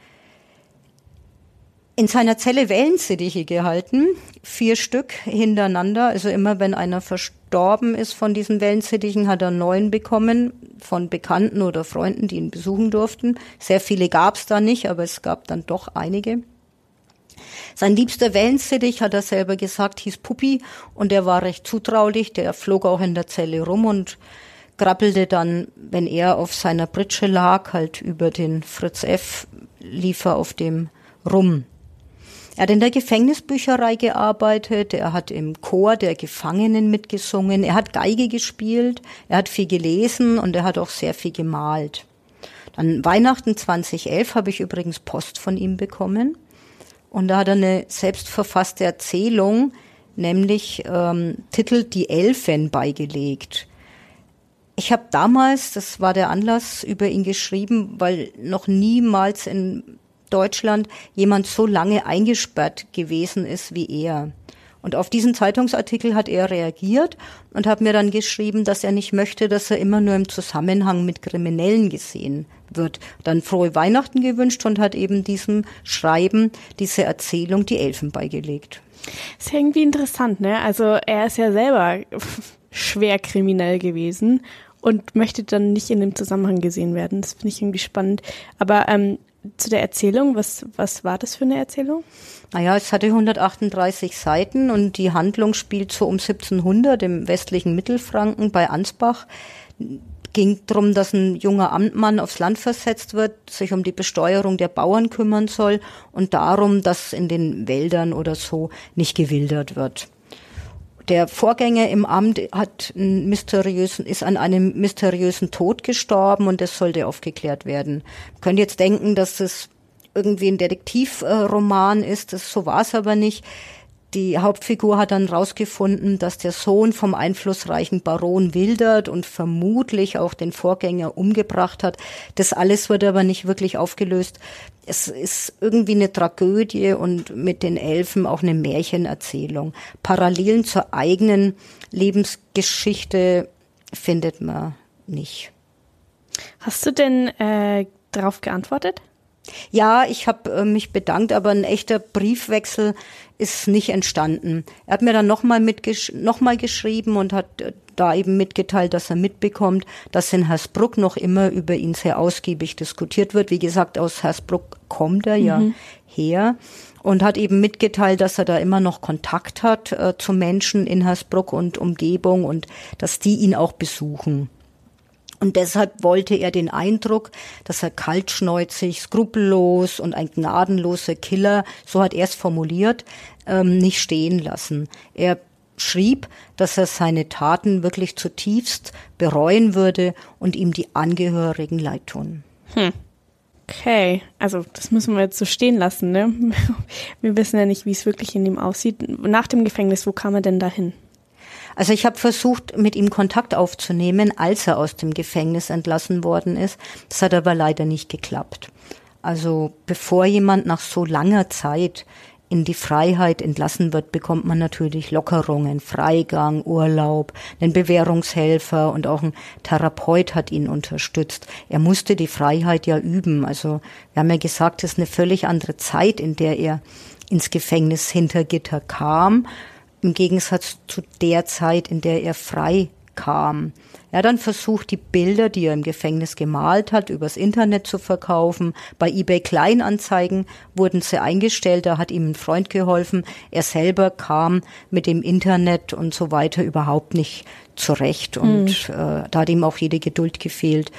in seiner Zelle Wellensittiche gehalten, 4 Stück hintereinander. Also immer wenn einer verstorben ist von diesen Wellensittichen, hat er 9 bekommen von Bekannten oder Freunden, die ihn besuchen durften. Sehr viele gab es da nicht, aber es gab dann doch einige. Sein liebster Wellensittich, hat er selber gesagt, hieß Puppi und der war recht zutraulich. Der flog auch in der Zelle rum und krabbelte dann, wenn er auf seiner Pritsche lag, halt über den Fritz F., lief er auf dem rum. Er hat in der Gefängnisbücherei gearbeitet, er hat im Chor der Gefangenen mitgesungen, er hat Geige gespielt, er hat viel gelesen und er hat auch sehr viel gemalt. Dann Weihnachten 2011 habe ich übrigens Post von ihm bekommen und da hat er eine selbstverfasste Erzählung, nämlich Titel Die Elfen beigelegt. Ich habe damals, das war der Anlass, über ihn geschrieben, weil noch niemals in Deutschland jemand so lange eingesperrt gewesen ist wie er. Und auf diesen Zeitungsartikel hat er reagiert und hat mir dann geschrieben, dass er nicht möchte, dass er immer nur im Zusammenhang mit Kriminellen gesehen wird. Dann frohe Weihnachten gewünscht und hat eben diesem Schreiben, diese Erzählung, Die Elfen beigelegt. Das ist irgendwie interessant, ne? Also er ist ja selber schwer kriminell gewesen und möchte dann nicht in dem Zusammenhang gesehen werden. Das finde ich irgendwie spannend. Aber zu der Erzählung, was war das für eine Erzählung? Naja, es hatte 138 Seiten und die Handlung spielt so um 1700 im westlichen Mittelfranken bei Ansbach. Ging darum, dass ein junger Amtmann aufs Land versetzt wird, sich um die Besteuerung der Bauern kümmern soll und darum, dass in den Wäldern oder so nicht gewildert wird. Der Vorgänger im Amt ist an einem mysteriösen Tod gestorben und das sollte aufgeklärt werden. Man könnte jetzt denken, dass es irgendwie ein Detektivroman ist, so war es aber nicht. Die Hauptfigur hat dann rausgefunden, dass der Sohn vom einflussreichen Baron wildert und vermutlich auch den Vorgänger umgebracht hat. Das alles wird aber nicht wirklich aufgelöst. Es ist irgendwie eine Tragödie und mit den Elfen auch eine Märchenerzählung. Parallelen zur eigenen Lebensgeschichte findet man nicht. Hast du denn darauf geantwortet? Ja, ich habe mich bedankt, aber ein echter Briefwechsel ist nicht entstanden. Er hat mir dann nochmal geschrieben und hat da eben mitgeteilt, dass er mitbekommt, dass in Hersbruck noch immer über ihn sehr ausgiebig diskutiert wird. Wie gesagt, aus Hersbruck kommt er ja her und hat eben mitgeteilt, dass er da immer noch Kontakt hat zu Menschen in Hersbruck und Umgebung und dass die ihn auch besuchen. Und deshalb wollte er den Eindruck, dass er kaltschnäuzig, skrupellos und ein gnadenloser Killer, so hat er es formuliert, nicht stehen lassen. Er schrieb, dass er seine Taten wirklich zutiefst bereuen würde und ihm die Angehörigen leid tun. Okay, also das müssen wir jetzt so stehen lassen, ne? Wir wissen ja nicht, wie es wirklich in ihm aussieht. Nach dem Gefängnis, wo kam er denn dahin? Also ich habe versucht, mit ihm Kontakt aufzunehmen, als er aus dem Gefängnis entlassen worden ist. Das hat aber leider nicht geklappt. Also bevor jemand nach so langer Zeit in die Freiheit entlassen wird, bekommt man natürlich Lockerungen, Freigang, Urlaub, einen Bewährungshelfer und auch ein Therapeut hat ihn unterstützt. Er musste die Freiheit ja üben. Also wir haben ja gesagt, es ist eine völlig andere Zeit, in der er ins Gefängnis hinter Gitter kam, im Gegensatz zu der Zeit, in der er frei kam. Er hat dann versucht, die Bilder, die er im Gefängnis gemalt hat, übers Internet zu verkaufen. Bei eBay Kleinanzeigen wurden sie eingestellt, da hat ihm ein Freund geholfen. Er selber kam mit dem Internet und so weiter überhaupt nicht zurecht und da hat ihm auch jede Geduld gefehlt.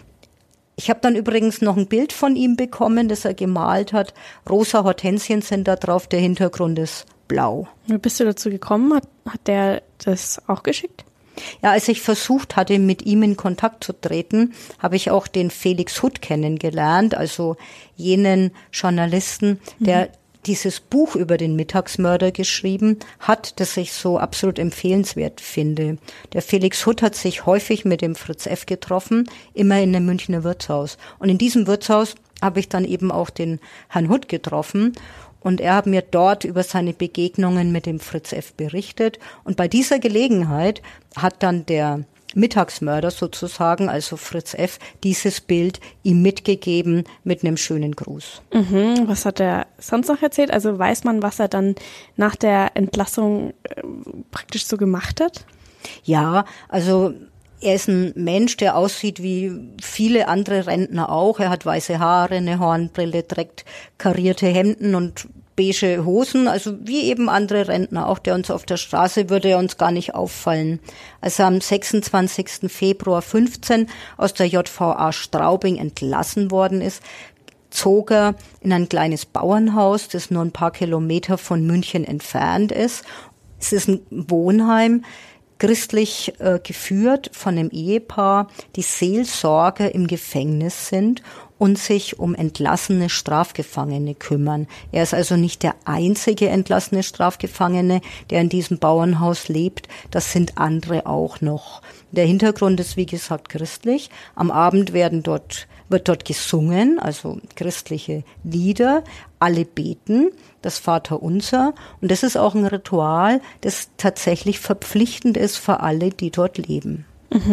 Ich habe dann übrigens noch ein Bild von ihm bekommen, das er gemalt hat. Rosa Hortensien sind da drauf, der Hintergrund ist blau. Wie bist du dazu gekommen? Hat der das auch geschickt? Ja, als ich versucht hatte, mit ihm in Kontakt zu treten, habe ich auch den Felix Hutt kennengelernt, also jenen Journalisten, der dieses Buch über den Mittagsmörder geschrieben hat, das ich so absolut empfehlenswert finde. Der Felix Hutt hat sich häufig mit dem Fritz F. getroffen, immer in einem Münchner Wirtshaus. Und in diesem Wirtshaus habe ich dann eben auch den Herrn Hutt getroffen. Und er hat mir dort über seine Begegnungen mit dem Fritz F. berichtet. Und bei dieser Gelegenheit hat dann der Mittagsmörder sozusagen, also Fritz F., dieses Bild ihm mitgegeben mit einem schönen Gruß. Was hat er sonst noch erzählt? Also weiß man, was er dann nach der Entlassung praktisch so gemacht hat? Ja, also er ist ein Mensch, der aussieht wie viele andere Rentner auch. Er hat weiße Haare, eine Hornbrille, trägt karierte Hemden und beige Hosen, also wie eben andere Rentner, auch der uns auf der Straße würde er uns gar nicht auffallen. Als er am 26. Februar 15 aus der JVA Straubing entlassen worden ist, zog er in ein kleines Bauernhaus, das nur ein paar Kilometer von München entfernt ist. Es ist ein Wohnheim, christlich geführt von einem Ehepaar, die Seelsorger im Gefängnis sind und sich um entlassene Strafgefangene kümmern. Er ist also nicht der einzige entlassene Strafgefangene, der in diesem Bauernhaus lebt. Das sind andere auch noch. Der Hintergrund ist, wie gesagt, christlich. Am Abend wird dort gesungen, also christliche Lieder. Alle beten das Vaterunser. Und das ist auch ein Ritual, das tatsächlich verpflichtend ist für alle, die dort leben.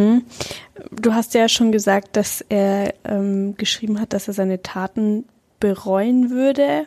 Du hast ja schon gesagt, dass er geschrieben hat, dass er seine Taten bereuen würde.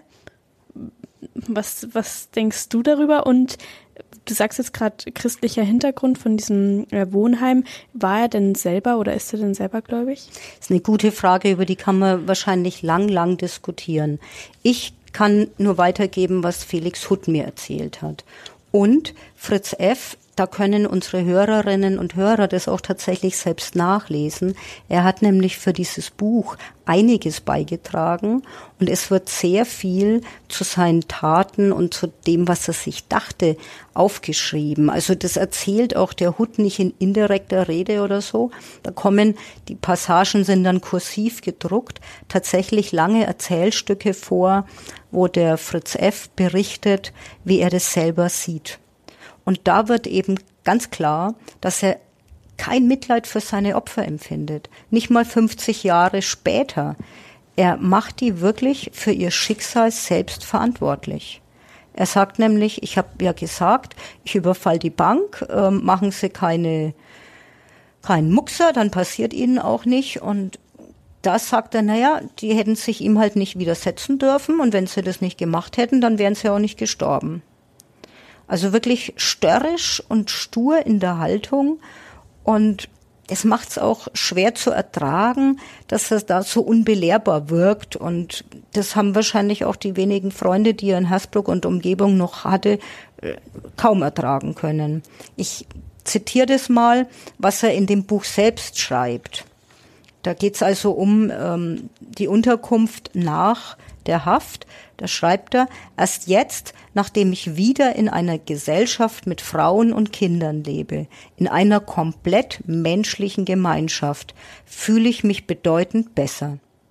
Was denkst du darüber? Und du sagst jetzt gerade christlicher Hintergrund von diesem Wohnheim. War er denn selber oder ist er denn selber gläubig? Das ist eine gute Frage, über die kann man wahrscheinlich lang diskutieren. Ich kann nur weitergeben, was Felix Hutt mir erzählt hat. Und Fritz F., da können unsere Hörerinnen und Hörer das auch tatsächlich selbst nachlesen. Er hat nämlich für dieses Buch einiges beigetragen und es wird sehr viel zu seinen Taten und zu dem, was er sich dachte, aufgeschrieben. Also das erzählt auch der Hutt nicht in indirekter Rede oder so. Die Passagen sind dann kursiv gedruckt, tatsächlich lange Erzählstücke vor, wo der Fritz F. berichtet, wie er das selber sieht. Und da wird eben ganz klar, dass er kein Mitleid für seine Opfer empfindet. Nicht mal 50 Jahre später. Er macht die wirklich für ihr Schicksal selbst verantwortlich. Er sagt nämlich, ich habe ja gesagt, ich überfall die Bank, machen Sie keinen Muckser, dann passiert Ihnen auch nicht. Und da sagt er, die hätten sich ihm halt nicht widersetzen dürfen und wenn sie das nicht gemacht hätten, dann wären sie auch nicht gestorben. Also wirklich störrisch und stur in der Haltung und es macht es auch schwer zu ertragen, dass er da so unbelehrbar wirkt und das haben wahrscheinlich auch die wenigen Freunde, die er in Hersbruck und Umgebung noch hatte, kaum ertragen können. Ich zitiere das mal, was er in dem Buch selbst schreibt. Da geht es also um die Unterkunft nach der Haft. Da schreibt er, erst jetzt, nachdem ich wieder in einer Gesellschaft mit Frauen und Kindern lebe, in einer komplett menschlichen Gemeinschaft, fühle ich mich bedeutend besser.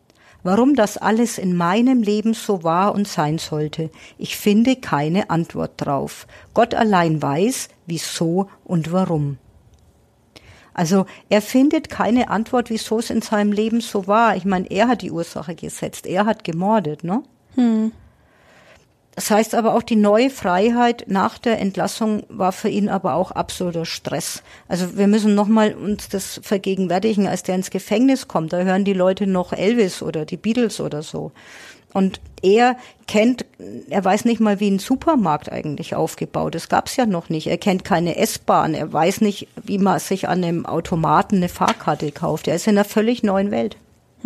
Warum das alles in meinem Leben so war und sein sollte, ich finde keine Antwort drauf. Gott allein weiß, wieso und warum. Also er findet keine Antwort, wieso es in seinem Leben so war. Ich meine, er hat die Ursache gesetzt, er hat gemordet, ne? Das heißt aber auch, die neue Freiheit nach der Entlassung war für ihn aber auch absoluter Stress. Also wir müssen nochmal uns das vergegenwärtigen, als der ins Gefängnis kommt, da hören die Leute noch Elvis oder die Beatles oder so. Und er weiß nicht mal, wie ein Supermarkt eigentlich aufgebaut ist. Gab's ja noch nicht. Er kennt keine S-Bahn. Er weiß nicht, wie man sich an einem Automaten eine Fahrkarte kauft. Er ist in einer völlig neuen Welt.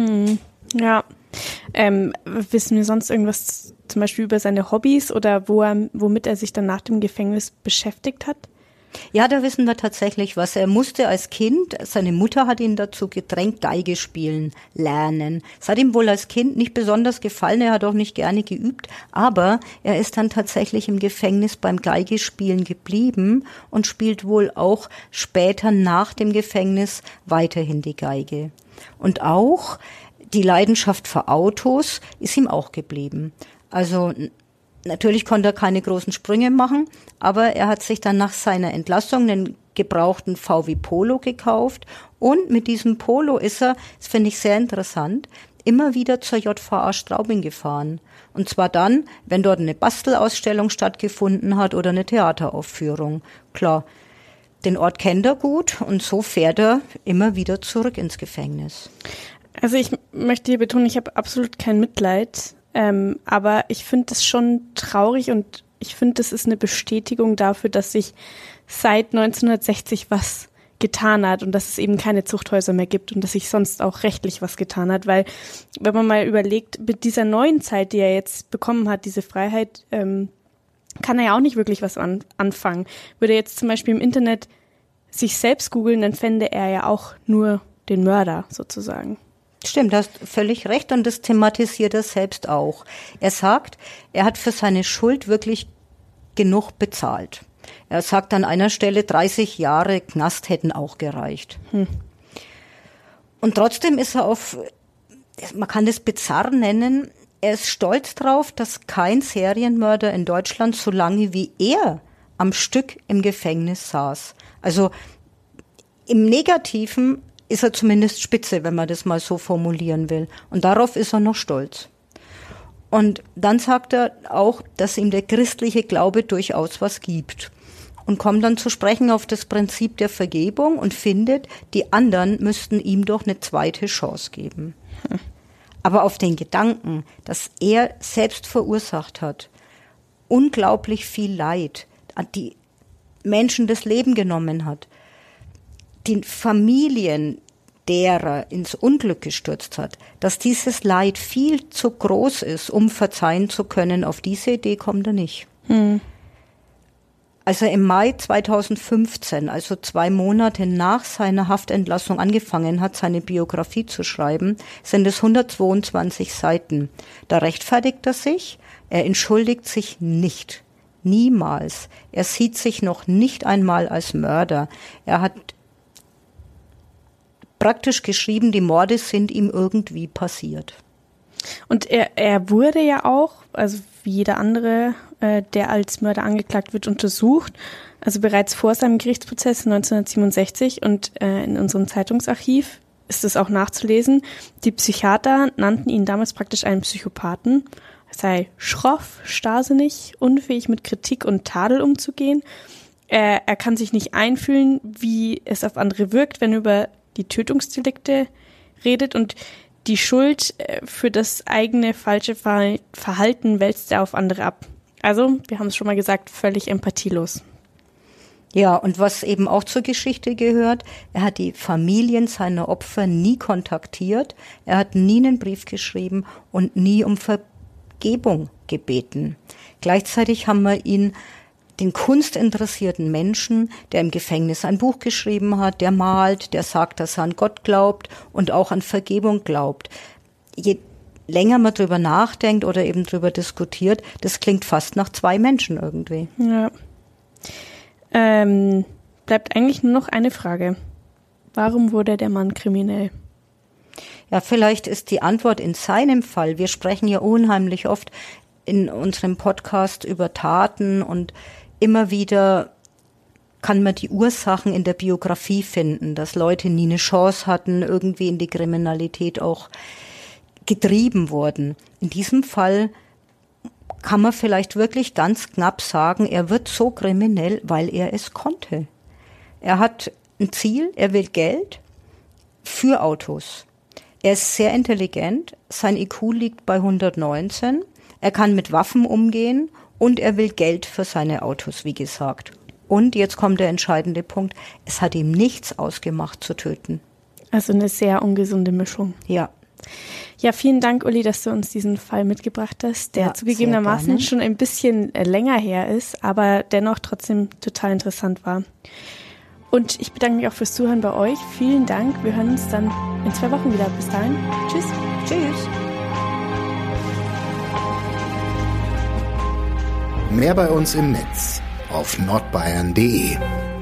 Ja. Wissen wir sonst irgendwas zum Beispiel über seine Hobbys oder womit er sich dann nach dem Gefängnis beschäftigt hat? Ja, da wissen wir tatsächlich was. Er musste als Kind, seine Mutter hat ihn dazu gedrängt, Geige spielen, lernen. Es hat ihm wohl als Kind nicht besonders gefallen, er hat auch nicht gerne geübt, aber er ist dann tatsächlich im Gefängnis beim Geigespielen geblieben und spielt wohl auch später nach dem Gefängnis weiterhin die Geige. Und auch die Leidenschaft für Autos ist ihm auch geblieben. Also natürlich konnte er keine großen Sprünge machen, aber er hat sich dann nach seiner Entlassung einen gebrauchten VW Polo gekauft und mit diesem Polo ist er, das finde ich sehr interessant, immer wieder zur JVA Straubing gefahren. Und zwar dann, wenn dort eine Bastelausstellung stattgefunden hat oder eine Theateraufführung. Klar, den Ort kennt er gut und so fährt er immer wieder zurück ins Gefängnis. Also ich möchte hier betonen, ich habe absolut kein Mitleid, aber ich finde das schon traurig und ich finde, das ist eine Bestätigung dafür, dass sich seit 1960 was getan hat und dass es eben keine Zuchthäuser mehr gibt und dass sich sonst auch rechtlich was getan hat, weil wenn man mal überlegt, mit dieser neuen Zeit, die er jetzt bekommen hat, diese Freiheit, kann er ja auch nicht wirklich was anfangen. Würde er jetzt zum Beispiel im Internet sich selbst googeln, dann fände er ja auch nur den Mörder sozusagen. Stimmt, du hast völlig recht und das thematisiert er selbst auch. Er sagt, er hat für seine Schuld wirklich genug bezahlt. Er sagt an einer Stelle, 30 Jahre Knast hätten auch gereicht. Und trotzdem ist er man kann das bizarr nennen, er ist stolz drauf, dass kein Serienmörder in Deutschland so lange wie er am Stück im Gefängnis saß. Also im Negativen ist er zumindest spitze, wenn man das mal so formulieren will. Und darauf ist er noch stolz. Und dann sagt er auch, dass ihm der christliche Glaube durchaus was gibt. Und kommt dann zu sprechen auf das Prinzip der Vergebung und findet, die anderen müssten ihm doch eine zweite Chance geben. Aber auf den Gedanken, dass er selbst verursacht hat, unglaublich viel Leid, an die Menschen das Leben genommen hat, die Familien derer ins Unglück gestürzt hat, dass dieses Leid viel zu groß ist, um verzeihen zu können, auf diese Idee kommt er nicht. Als er im Mai 2015, also 2 Monate nach seiner Haftentlassung angefangen hat, seine Biografie zu schreiben, sind es 122 Seiten. Da rechtfertigt er sich, er entschuldigt sich nicht. Niemals. Er sieht sich noch nicht einmal als Mörder. Er hat praktisch geschrieben, die Morde sind ihm irgendwie passiert. Und er wurde ja auch, also wie jeder andere, der als Mörder angeklagt wird, untersucht. Also bereits vor seinem Gerichtsprozess 1967 und in unserem Zeitungsarchiv ist es auch nachzulesen. Die Psychiater nannten ihn damals praktisch einen Psychopathen. Er sei schroff, starrsinnig, unfähig mit Kritik und Tadel umzugehen. Er kann sich nicht einfühlen, wie es auf andere wirkt, wenn er über die Tötungsdelikte redet und die Schuld für das eigene falsche Verhalten wälzt er auf andere ab. Also, wir haben es schon mal gesagt, völlig empathielos. Ja, und was eben auch zur Geschichte gehört, er hat die Familien seiner Opfer nie kontaktiert, er hat nie einen Brief geschrieben und nie um Vergebung gebeten. Gleichzeitig haben wir ihn, den kunstinteressierten Menschen, der im Gefängnis ein Buch geschrieben hat, der malt, der sagt, dass er an Gott glaubt und auch an Vergebung glaubt. Je länger man drüber nachdenkt oder eben drüber diskutiert, das klingt fast nach 2 Menschen irgendwie. Ja. Bleibt eigentlich nur noch eine Frage. Warum wurde der Mann kriminell? Ja, vielleicht ist die Antwort in seinem Fall, wir sprechen ja unheimlich oft in unserem Podcast über Taten und immer wieder kann man die Ursachen in der Biografie finden, dass Leute nie eine Chance hatten, irgendwie in die Kriminalität auch getrieben wurden. In diesem Fall kann man vielleicht wirklich ganz knapp sagen, er wird so kriminell, weil er es konnte. Er hat ein Ziel, er will Geld für Autos. Er ist sehr intelligent, sein IQ liegt bei 119, er kann mit Waffen umgehen und er will Geld für seine Autos, wie gesagt. Und jetzt kommt der entscheidende Punkt, es hat ihm nichts ausgemacht zu töten. Also eine sehr ungesunde Mischung. Ja. Ja, vielen Dank, Uli, dass du uns diesen Fall mitgebracht hast, der zugegebenermaßen schon ein bisschen länger her ist, aber dennoch trotzdem total interessant war. Und ich bedanke mich auch fürs Zuhören bei euch. Vielen Dank. Wir hören uns dann in 2 Wochen wieder. Bis dahin. Tschüss. Tschüss. Mehr bei uns im Netz auf nordbayern.de.